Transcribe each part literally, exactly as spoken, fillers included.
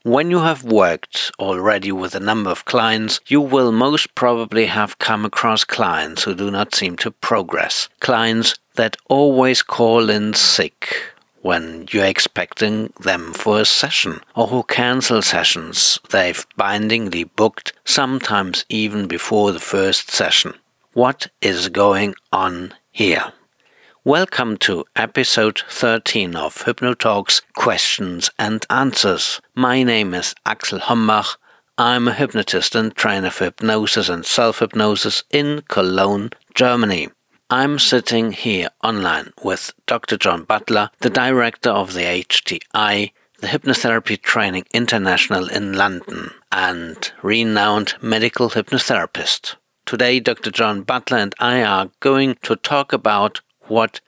When you have worked already with a number of clients, you will most probably have come across clients who do not seem to progress. Clients that always call in sick when you're expecting them for a session, or who cancel sessions they've bindingly booked, sometimes even before the first session. What is going on here? Welcome to episode thirteen of HypnoTalks Questions and Answers. My name is Axel Hombach. I'm a hypnotist and trainer for hypnosis and self-hypnosis in Cologne, Germany. I'm sitting here online with Doctor John Butler, the director of the H T I, the Hypnotherapy Training International in London, and renowned medical hypnotherapist. Today, Doctor John Butler and I are going to talk about what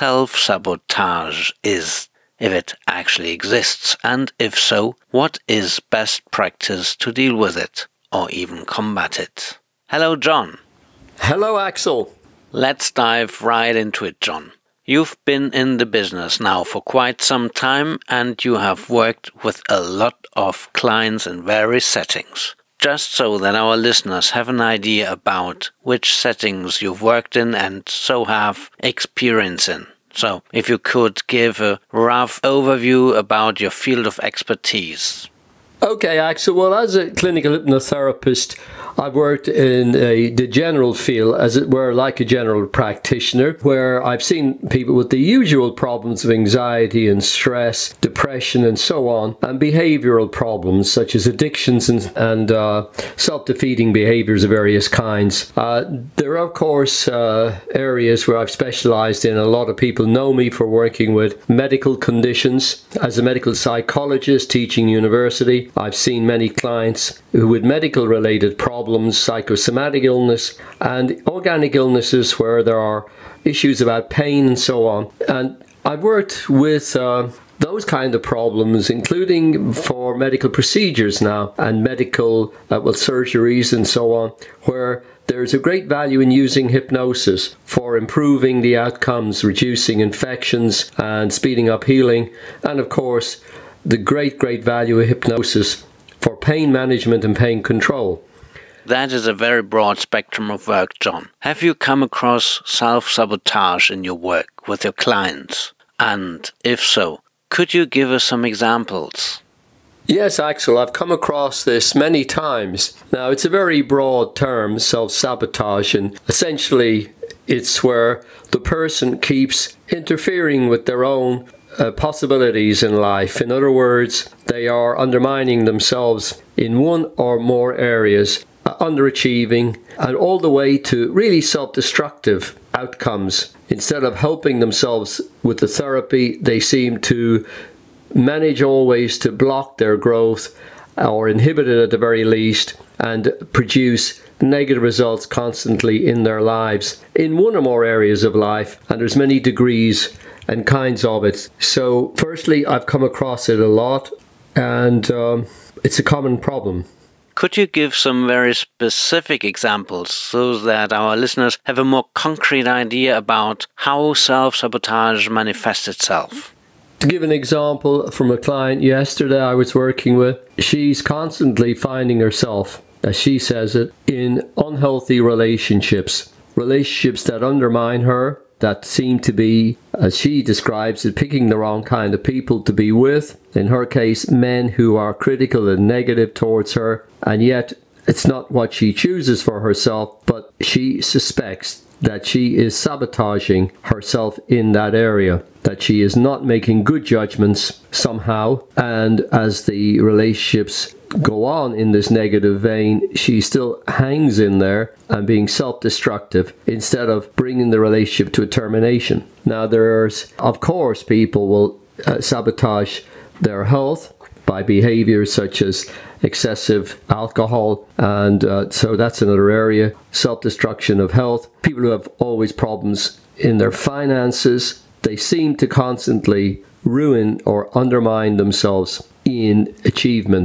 self-sabotage is, if it actually exists, and if so, what is best practice to deal with it, or even combat it. Hello, John. Hello, Axel. Let's dive right into it, John. You've been in the business now for quite some time, and you have worked with a lot of clients in various settings. Just so that our listeners have an idea about which settings you've worked in and so have experience in. So, if you could give a rough overview about your field of expertise. Okay, Axel. Well, as a clinical hypnotherapist, I've worked in a, the general field, as it were, like a general practitioner, where I've seen people with the usual problems of anxiety and stress, depression and so on, and behavioral problems such as addictions and, and uh, self-defeating behaviors of various kinds. Uh, there are, of course, uh, areas where I've specialized in. A lot of people know me for working with medical conditions. As a medical psychologist teaching university, I've seen many clients who with medical-related problems, psychosomatic illness, and organic illnesses where there are issues about pain and so on. And I've worked with uh, those kind of problems, including for medical procedures now, and medical uh, well, surgeries and so on, where there's a great value in using hypnosis for improving the outcomes, reducing infections, and speeding up healing. And of course, the great, great value of hypnosis for pain management and pain control. That is a very broad spectrum of work, John. Have you come across self-sabotage in your work with your clients? And if so, could you give us some examples? Yes, Axel, I've come across this many times. Now, it's a very broad term, self-sabotage, and essentially it's where the person keeps interfering with their own Uh, possibilities in life. In other words, they are undermining themselves in one or more areas, uh, underachieving, and all the way to really self-destructive outcomes. Instead of helping themselves with the therapy, they seem to manage always to block their growth or inhibit it at the very least, and produce negative results constantly in their lives in one or more areas of life, and there's many degrees and kinds of it. So firstly, I've come across it a lot, and um, it's a common problem. Could you give some very specific examples so that our listeners have a more concrete idea about how self-sabotage manifests itself? To give an example from a client yesterday I was working with, she's constantly finding herself, as she says it, in unhealthy relationships. Relationships that undermine her, that seem to be, as she describes it, picking the wrong kind of people to be with. In her case, men who are critical and negative towards her, and yet it's not what she chooses for herself, but she suspects that she is sabotaging herself in that area, that she is not making good judgments somehow, and as the relationships go on in this negative vein, she still hangs in there and being self-destructive instead of bringing the relationship to a termination. Now, there's, of course, people will uh, sabotage their health by behaviors such as excessive alcohol, and uh, so that's another area. Self-destruction of health. People who have always problems in their finances, they seem to constantly ruin or undermine themselves in achievement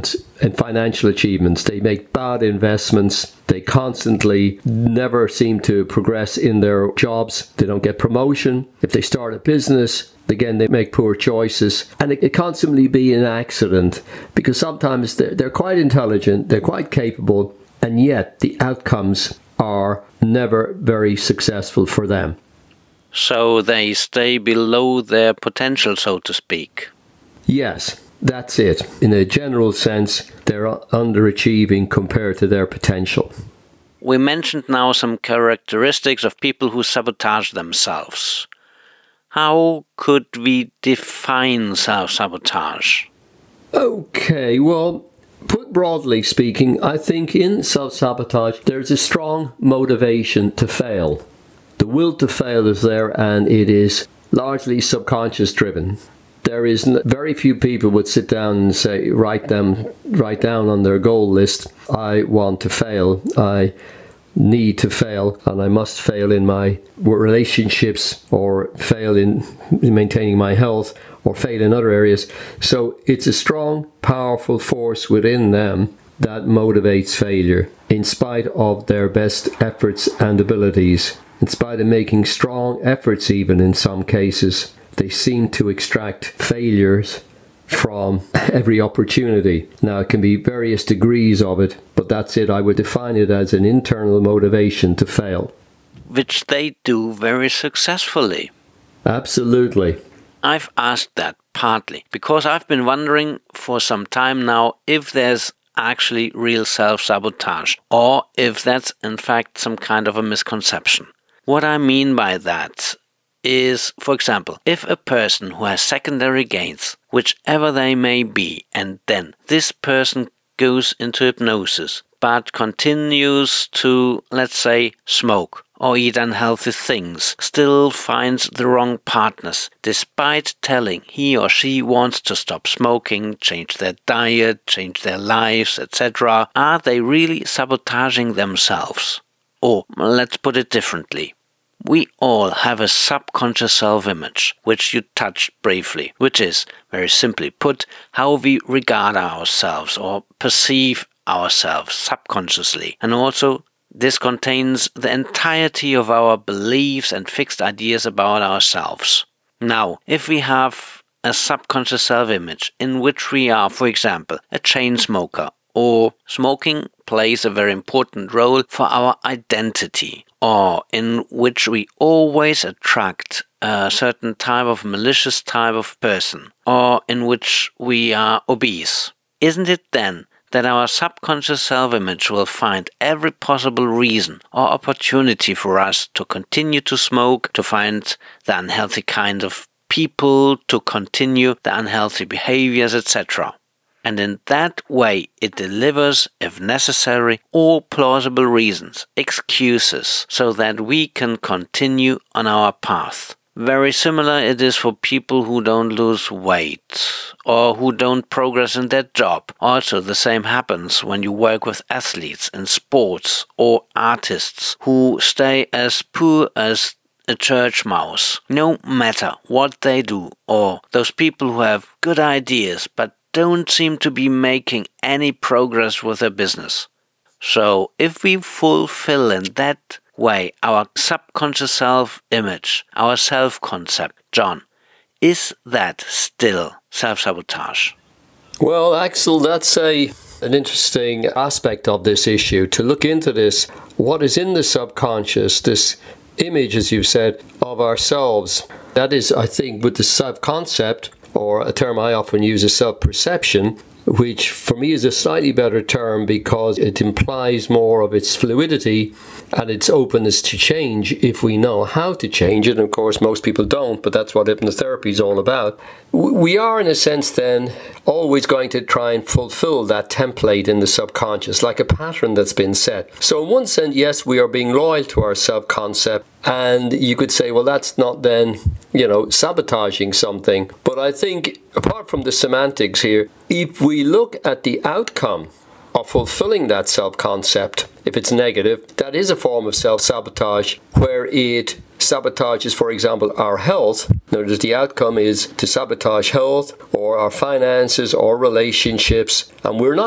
in financial achievements. They make bad investments. They constantly never seem to progress in their jobs. They don't get promotion. If they start a business, again, they make poor choices. And it can constantly be an accident, because sometimes they're, they're quite intelligent, they're quite capable, and yet the outcomes are never very successful for them. So they stay below their potential, so to speak. Yes, that's it. In a general sense, they're underachieving compared to their potential. We mentioned now some characteristics of people who sabotage themselves. How could we define self-sabotage? Okay, well, put broadly speaking, I think in self-sabotage there's a strong motivation to fail. The will to fail is there, and it is largely subconscious driven. There is very few people would sit down and say, write them, write down on their goal list, I want to fail, I need to fail, and I must fail in my relationships, or fail in maintaining my health, or fail in other areas. So it's a strong, powerful force within them that motivates failure, in spite of their best efforts and abilities. In spite of making strong efforts, even in some cases, they seem to extract failures from every opportunity. Now, it can be various degrees of it, but that's it. I would define it as an internal motivation to fail. Which they do very successfully. Absolutely. I've asked that partly because I've been wondering for some time now if there's actually real self-sabotage, or if that's in fact some kind of a misconception. What I mean by that is, for example, if a person who has secondary gains, whichever they may be, and then this person goes into hypnosis, but continues to, let's say, smoke or eat unhealthy things, still finds the wrong partners, despite telling he or she wants to stop smoking, change their diet, change their lives, et cetera, are they really sabotaging themselves? Or, let's put it differently. We all have a subconscious self-image, which you touched briefly, which is, very simply put, how we regard ourselves or perceive ourselves subconsciously. And also, this contains the entirety of our beliefs and fixed ideas about ourselves. Now, if we have a subconscious self-image in which we are, for example, a chain smoker, or smoking plays a very important role for our identity, or in which we always attract a certain type of malicious type of person, or in which we are obese, isn't it then that our subconscious self-image will find every possible reason or opportunity for us to continue to smoke, to find the unhealthy kind of people, to continue the unhealthy behaviors, et cetera? And in that way it delivers, if necessary, all plausible reasons, excuses, so that we can continue on our path. Very similar it is for people who don't lose weight, or who don't progress in their job. Also the same happens when you work with athletes in sports, or artists who stay as poor as a church mouse, no matter what they do, or those people who have good ideas but don't seem to be making any progress with their business. So if we fulfill in that way our subconscious self-image, our self-concept, John, is that still self-sabotage? Well, Axel, that's a an interesting aspect of this issue, to look into this. What is in the subconscious, this image, as you said, of ourselves, that is, I think, with the self-concept, or a term I often use is self-perception, which for me is a slightly better term because it implies more of its fluidity and its openness to change if we know how to change it. And of course, most people don't, but that's what hypnotherapy is all about. We are, in a sense, then, always going to try and fulfill that template in the subconscious, like a pattern that's been set. So in one sense, yes, we are being loyal to our self-concept, and you could say, well, that's not then, you know, sabotaging something. But I think, apart from the semantics here, if we look at the outcome of fulfilling that self-concept, if it's negative, that is a form of self-sabotage, where it sabotages, for example, our health. In other words, the outcome is to sabotage health, or our finances, or relationships, and we're not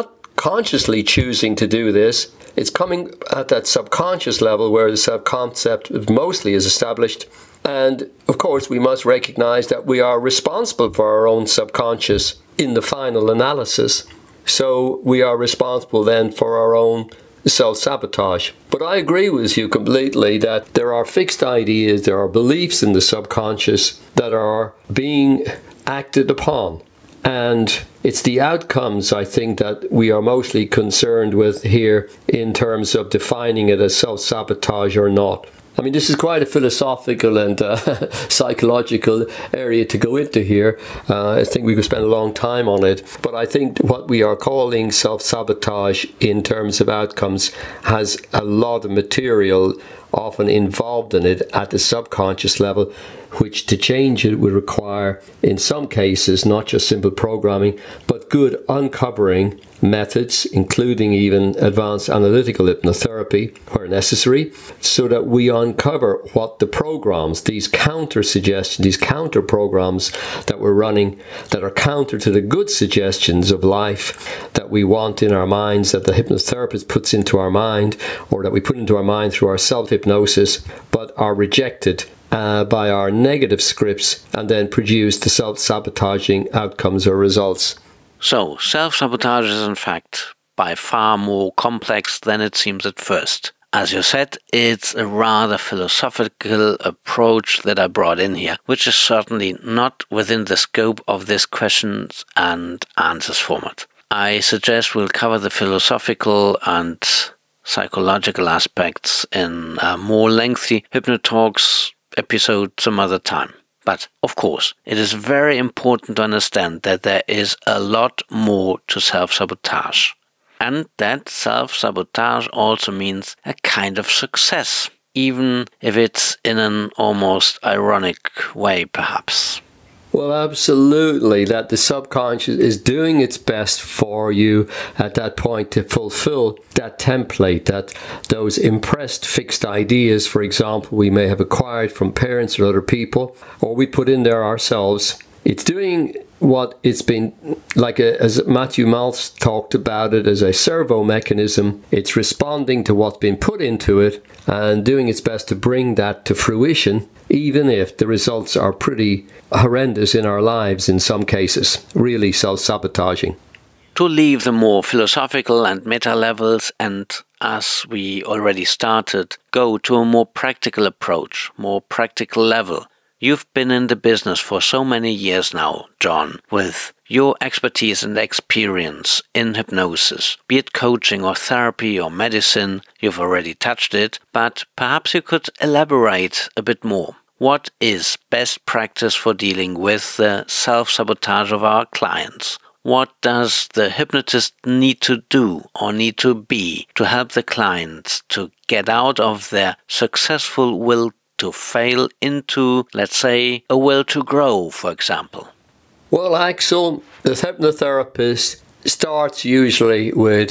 consciously choosing to do this. It's coming at that subconscious level where the self-concept mostly is established. And of course, we must recognize that we are responsible for our own subconscious in the final analysis. So we are responsible then for our own self-sabotage. But I agree with you completely that there are fixed ideas, there are beliefs in the subconscious that are being acted upon. And it's the outcomes, I think, that we are mostly concerned with here in terms of defining it as self-sabotage or not. I mean, this is quite a philosophical and uh, psychological area to go into here. Uh, I think we could spend a long time on it. But I think what we are calling self-sabotage in terms of outcomes has a lot of material often involved in it at the subconscious level, which to change it would require, in some cases, not just simple programming, but good uncovering methods, including even advanced analytical hypnotherapy where necessary, so that we uncover what the programs, these counter suggestions, these counter programs that we're running that are counter to the good suggestions of life that we want in our minds, that the hypnotherapist puts into our mind, or that we put into our mind through our self-hypnosis, but are rejected Uh, by our negative scripts and then produce the self-sabotaging outcomes or results. So, self-sabotage is in fact by far more complex than it seems at first. As you said, it's a rather philosophical approach that I brought in here, which is certainly not within the scope of this questions and answers format. I suggest we'll cover the philosophical and psychological aspects in a more lengthy Hypnotalks episode some other time. But, of course, it is very important to understand that there is a lot more to self-sabotage. And that self-sabotage also means a kind of success, even if it's in an almost ironic way, perhaps. Well, absolutely, that the subconscious is doing its best for you at that point to fulfill that template, that those impressed fixed ideas, for example, we may have acquired from parents or other people, or we put in there ourselves. It's doing what it's been, like a, as Matthew Maltz talked about it, as a servo mechanism. It's responding to what's been put into it and doing its best to bring that to fruition, even if the results are pretty horrendous in our lives in some cases, really self-sabotaging. To leave the more philosophical and meta levels and, as we already started, go to a more practical approach, more practical level. You've been in the business for so many years now, John, with your expertise and experience in hypnosis, be it coaching or therapy or medicine. You've already touched it, but perhaps you could elaborate a bit more. What is best practice for dealing with the self-sabotage of our clients? What does the hypnotist need to do or need to be to help the clients to get out of their successful will to fail into, let's say, a will to grow, for example? Well, Axel, the hypnotherapist starts usually with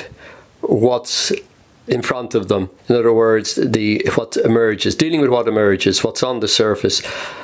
what's in front of them. In other words, the what emerges, dealing with what emerges, what's on the surface.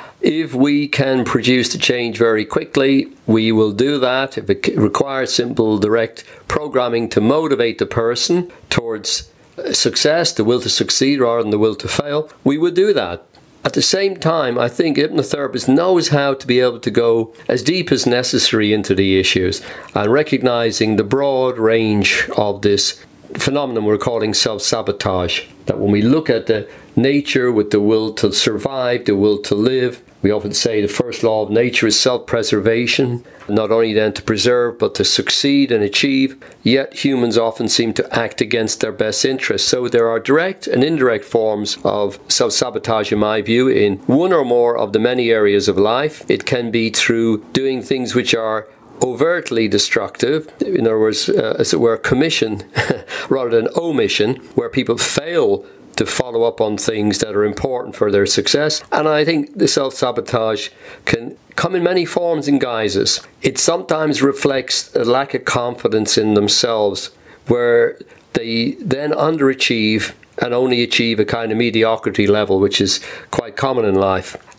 If we can produce the change very quickly, we will do that. If it requires simple, direct programming to motivate the person towards success, the will to succeed rather than the will to fail, we would do that. At the same time, I think a hypnotherapist knows how to be able to go as deep as necessary into the issues and recognizing the broad range of this phenomenon we're calling self-sabotage. That when we look at the nature with the will to survive, the will to live, we often say the first law of nature is self-preservation, not only then to preserve but to succeed and achieve, yet humans often seem to act against their best interests. So there are direct and indirect forms of self-sabotage in my view in one or more of the many areas of life. It can be through doing things which are overtly destructive, in other words, uh, as it were, commission rather than omission, where people fail to follow up on things that are important for their success. And I think the self-sabotage can come in many forms and guises. It sometimes reflects a lack of confidence in themselves, where they then underachieve and only achieve a kind of mediocrity level, which is quite common in life.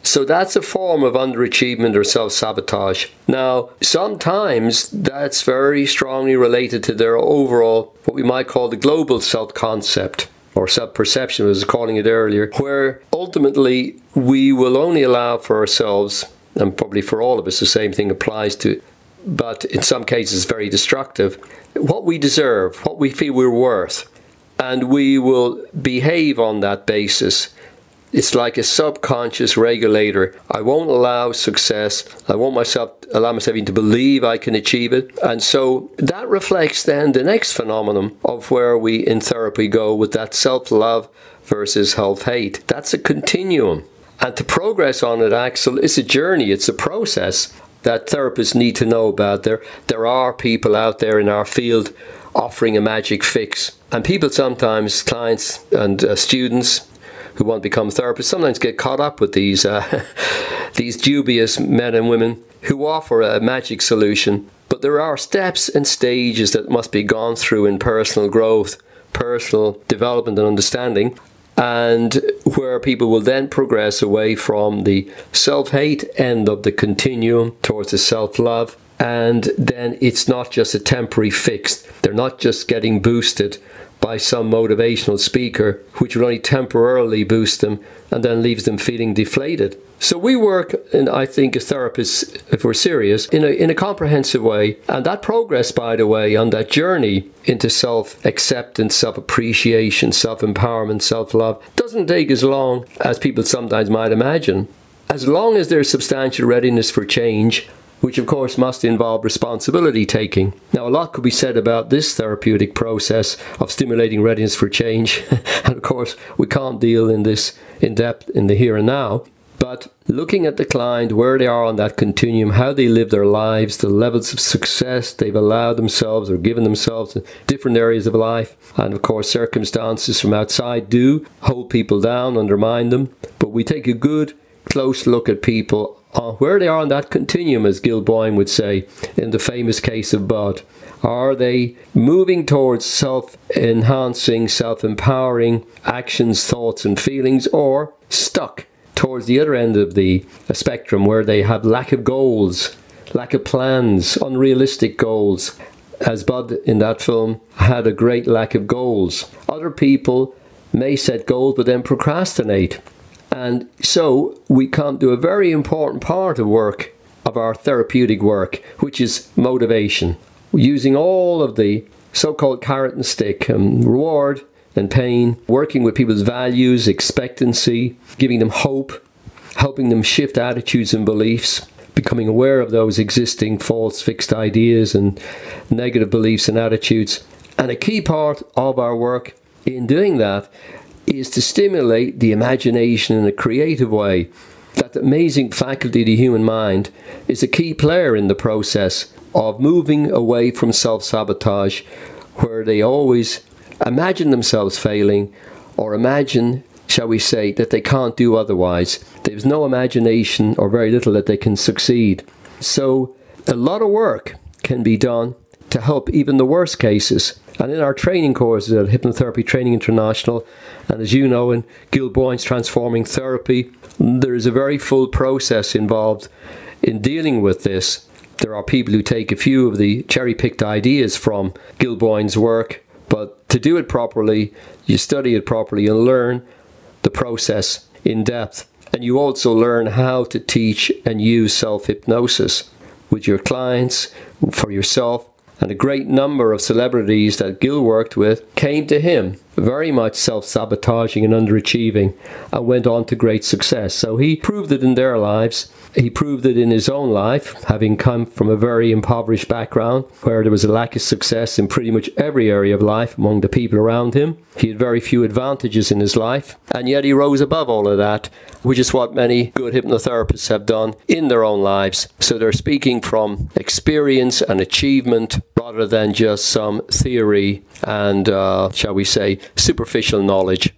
So that's a form of underachievement or self-sabotage. Now, sometimes that's very strongly related to their overall, what we might call the global self-concept or self-perception, as I was calling it earlier, where ultimately we will only allow for ourselves, and probably for all of us the same thing applies to, but in some cases very destructive, what we deserve, what we feel we're worth, and we will behave on that basis. It's like a subconscious regulator. I won't allow success. I won't myself allow myself even to believe I can achieve it. And so that reflects then the next phenomenon of where we in therapy go with that self-love versus self-hate. That's a continuum. And to progress on it, Axel, it's a journey. It's a process that therapists need to know about. There, there are people out there in our field offering a magic fix. And people sometimes, clients and uh, students, who want to become therapists sometimes get caught up with these uh, these dubious men and women who offer a magic solution. But there are steps and stages that must be gone through in personal growth, personal development and understanding, and where people will then progress away from the self-hate end of the continuum towards the self-love. And then it's not just a temporary fix. They're not just getting boosted by some motivational speaker, which will only temporarily boost them and then leaves them feeling deflated. So we work, and I think as therapists, if we're serious, in a, in a comprehensive way. And that progress, by the way, on that journey into self-acceptance, self-appreciation, self-empowerment, self-love, doesn't take as long as people sometimes might imagine. As long as there's substantial readiness for change, which of course must involve responsibility taking. Now, a lot could be said about this therapeutic process of stimulating readiness for change. And of course, we can't deal in this in depth in the here and now. But looking at the client, where they are on that continuum, how they live their lives, the levels of success they've allowed themselves or given themselves in different areas of life. And of course, circumstances from outside do hold people down, undermine them. But we take a good, close look at people Uh, where they are on that continuum, as Gil Boyne would say in the famous case of Bud. Are they moving towards self-enhancing, self-empowering actions, thoughts and feelings, or stuck towards the other end of the spectrum where they have lack of goals, lack of plans, unrealistic goals, as Bud in that film had a great lack of goals. Other people may set goals but then procrastinate. And so we come to a very important part of work, of our therapeutic work, which is motivation. Using all of the so-called carrot and stick, um, reward and pain, working with people's values, expectancy, giving them hope, helping them shift attitudes and beliefs, becoming aware of those existing false fixed ideas and negative beliefs and attitudes. And a key part of our work in doing that is to stimulate the imagination in a creative way. That amazing faculty of the human mind is a key player in the process of moving away from self-sabotage, where they always imagine themselves failing, or imagine, shall we say, that they can't do otherwise. There's no imagination, or very little, that they can succeed. So a lot of work can be done to help even the worst cases. And in our training courses at Hypnotherapy Training International, and as you know, in Gil Boyne's Transforming Therapy, there is a very full process involved in dealing with this. There are people who take a few of the cherry-picked ideas from Gil Boyne's work, but to do it properly, you study it properly and learn the process in depth. And you also learn how to teach and use self-hypnosis with your clients, for yourself. And a great number of celebrities that Gil worked with came to him very much self-sabotaging and underachieving, and went on to great success. So he proved it in their lives. He proved it in his own life, having come from a very impoverished background where there was a lack of success in pretty much every area of life among the people around him. He had very few advantages in his life, and yet he rose above all of that, which is what many good hypnotherapists have done in their own lives. So they're speaking from experience and achievement rather than just some theory and, uh, shall we say, superficial knowledge.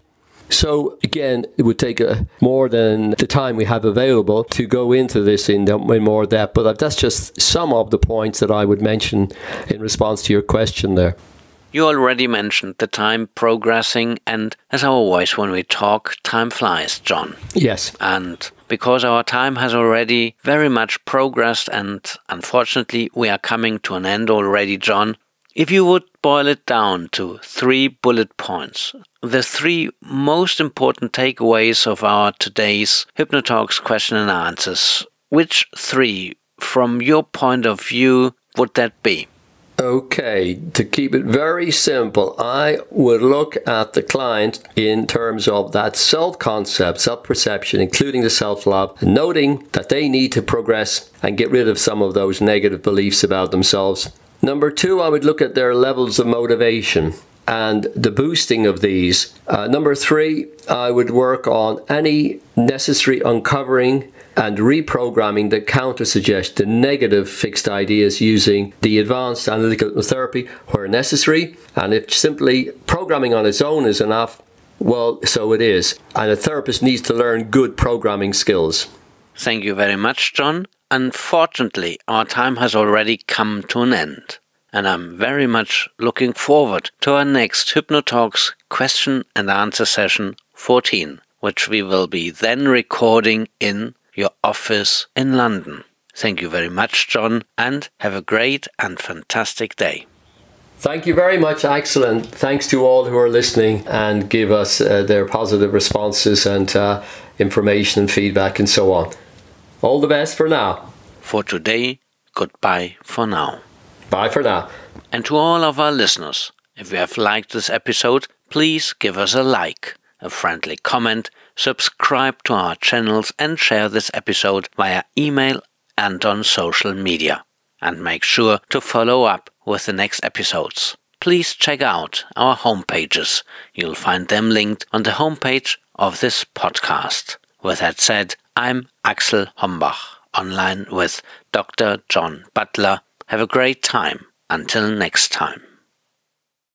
So again, it would take a, more than the time we have available to go into this in, in more depth, but that's just some of the points that I would mention in response to your question there. You already mentioned the time progressing, and as always when we talk, time flies, John. Yes. And because our time has already very much progressed and unfortunately we are coming to an end already, John. If you would boil it down to three bullet points, the three most important takeaways of our today's Hypnotalks question and answers, which three, from your point of view, would that be? Okay, to keep it very simple, I would look at the client in terms of that self-concept, self-perception, including the self-love, noting that they need to progress and get rid of some of those negative beliefs about themselves. Number two, I would look at their levels of motivation and the boosting of these. Uh, number three, I would work on any necessary uncovering and reprogramming that counter-suggest the negative fixed ideas using the advanced analytical hypnotherapy where necessary. And if simply programming on its own is enough, well, so it is. And a therapist needs to learn good programming skills. Thank you very much, John. Unfortunately, our time has already come to an end. And I'm very much looking forward to our next Hypnotalks question and answer session fourteen, which we will be then recording in your office in London. Thank you very much, John, and have a great and fantastic day. Thank you very much, Axel, and thanks to all who are listening and give us uh, their positive responses and uh, information and feedback and so on. All the best for now. For today, goodbye for now. Bye for now. And to all of our listeners, if you have liked this episode, please give us a like, a friendly comment, subscribe to our channels and share this episode via email and on social media. And make sure to follow up with the next episodes. Please check out our homepages. You'll find them linked on the homepage of this podcast. With that said, I'm Axel Hombach, online with Doctor John Butler. Have a great time. Until next time.